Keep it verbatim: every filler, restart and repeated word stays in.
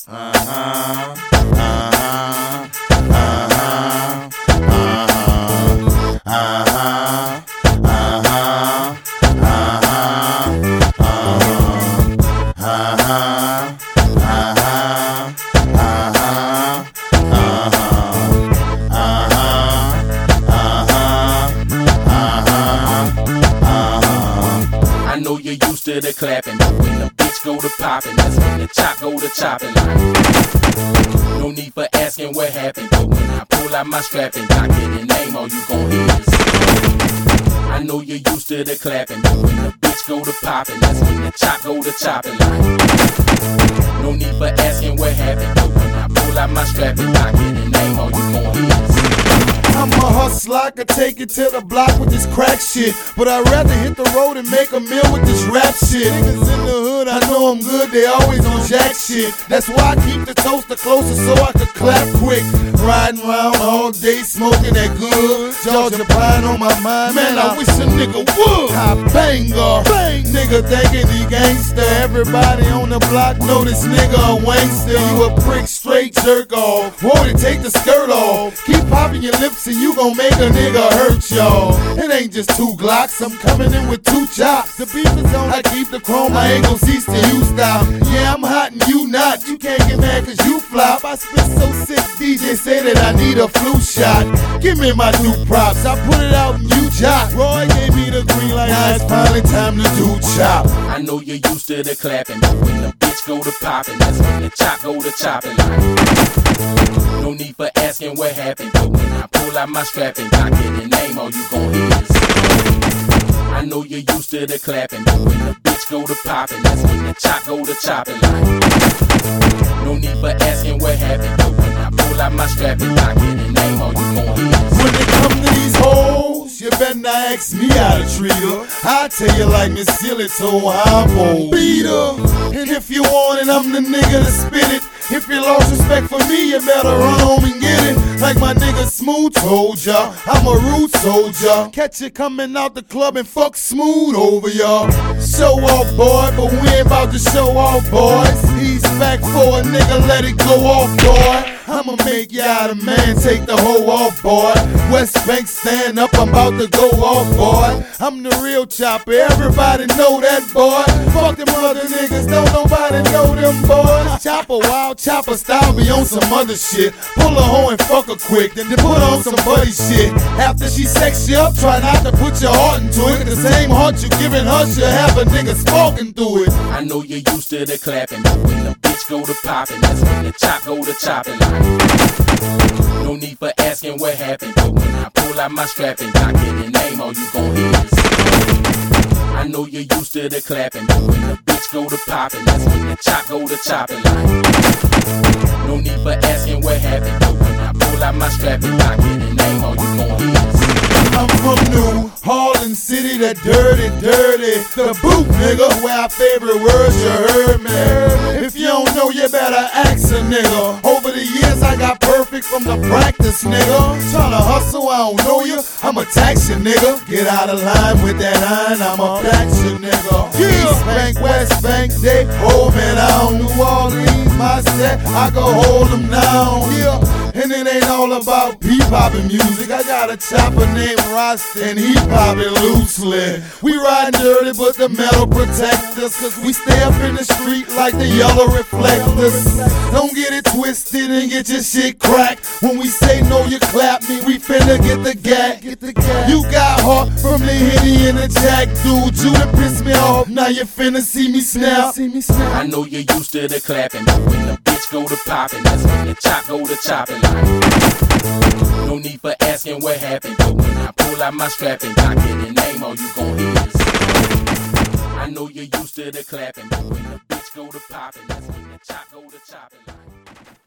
Uh-huh, uh-huh, uh-huh, uh-huh, uh-huh, uh-huh, uh-huh, uh-huh, uh-huh, uh-huh, I know you're used to the clapping, but when the bitch go to popping, that's when the chop go to chopping. Like, no need for asking what happened, but when I pull out my strap and I get a name, all you gon' hear is I know you're used to the clapping, but when the bitch go to popping, that's when the chop go to chopping. Like, no need for asking what happened, but when I pull out my strap and I get a name, all you gon' hear is I'm a hustler, I could take it to the block with this crack shit, but I'd rather hit the road and make a meal with this rap shit. Niggas in the hood, I know I'm good, they always on jack shit. That's why I keep the toaster closer so I could clap quick. Riding around all day, smoking that good Georgia pine on my mind. Man, I wish a nigga would. I banger, bang, nigga thinking he gangster. Everybody on the block know this nigga a wankster. You a prick, straight jerk off. Won't it take the skirt off? Keep popping your lips and you gon' make a nigga hurt y'all. It ain't just two Glocks, I'm coming in with two chops. The beef is on, I keep the chrome, I ain't gon' cease till you stop. Yeah, I'm hot and you not, you can't get mad cause you flop. I spit so sick, D J say that I need a flu shot. Give me my new props, I put it out and you chop. Roy gave me the green light, now it's finally time to do chop. I know you're used to the clapping, but when the bitch go to popping, that's when the chop go to chopping. Like, no need for asking what happened, but when I pull out my strap and I get a name, all you gon' hear is I know you're used to the clapping, but when the bitch go to popping, that's when the chop go to chopping. Like, no need for asking what happened, but when I pull out my strap and I get a name, all you gon' hear is when it come to these hoes, you better not ask me how to treat her. I tell you like Miss Silly told I'm gon' beat her. And if you want it, I'm the nigga to spit it. If you lost respect for me, you better run home and get it. Like my nigga Smooth told ya, I'm a root soldier. Catch you coming out the club and fuck Smooth over ya. Show off, boy, but we ain't about to show off, boys. He's back for a nigga, let it go off, boy. I'ma make you out a man, take the hoe off, boy. West Bank, stand up, I'm about to go off, boy. I'm the real chopper, everybody know that, boy. Fuck them other niggas, don't nobody know them, boys. Chopper, wild chopper style, be on some other shit. Pull a hoe and fuck her quick, then put on some buddy shit. After she sex you up, try not to put your heart into it. The same heart you giving her, she'll have a nigga sparking through it. I know you're used to the clapping, but when the bitch go to popping, that's when the chop go to chopping. Like, no need for asking what happened, but when I pull out my strap and I get a name, all you gon' hear is I know you're used to the clapping, but when the bitch go to popping, that's when the chop go to chopping. Like, no need for asking what happened, but when I pull out my strap and I get a name, all you gon' hear is I'm from New Harlem City, that dirty, dirty, the boot, nigga, where our favorite words you heard me. If you don't know, you better ask a nigga. Over the years, I got perfect from the practice, nigga. Tryna hustle, I don't know you, I'ma tax you, nigga. Get out of line with that iron, I'ma tax you, nigga. East Bank, West Bank, they hold me down. New Orleans, my set, I can hold them down. Yeah. And it ain't all about P-poppin' music. I got a chopper named Rasta and he poppin' loosely. We riding dirty but the metal protect us, cause we stay up in the street like the yellow reflectors. Don't get it twisted and get your shit cracked. When we say no you clap me, we finna get the gag. You got heart from the Henny and the Jack, dude. You done pissed me off, now you finna see me snap. I know you're used to the clapping, but when the bitch go to popping, that's when the chop go to chopping. No need for asking what happened, but when I pull out my strap and I get a name, all you gon' hear is I know you're used to the clapping, but when the bitch go to popping, that's when the chop go to chopping.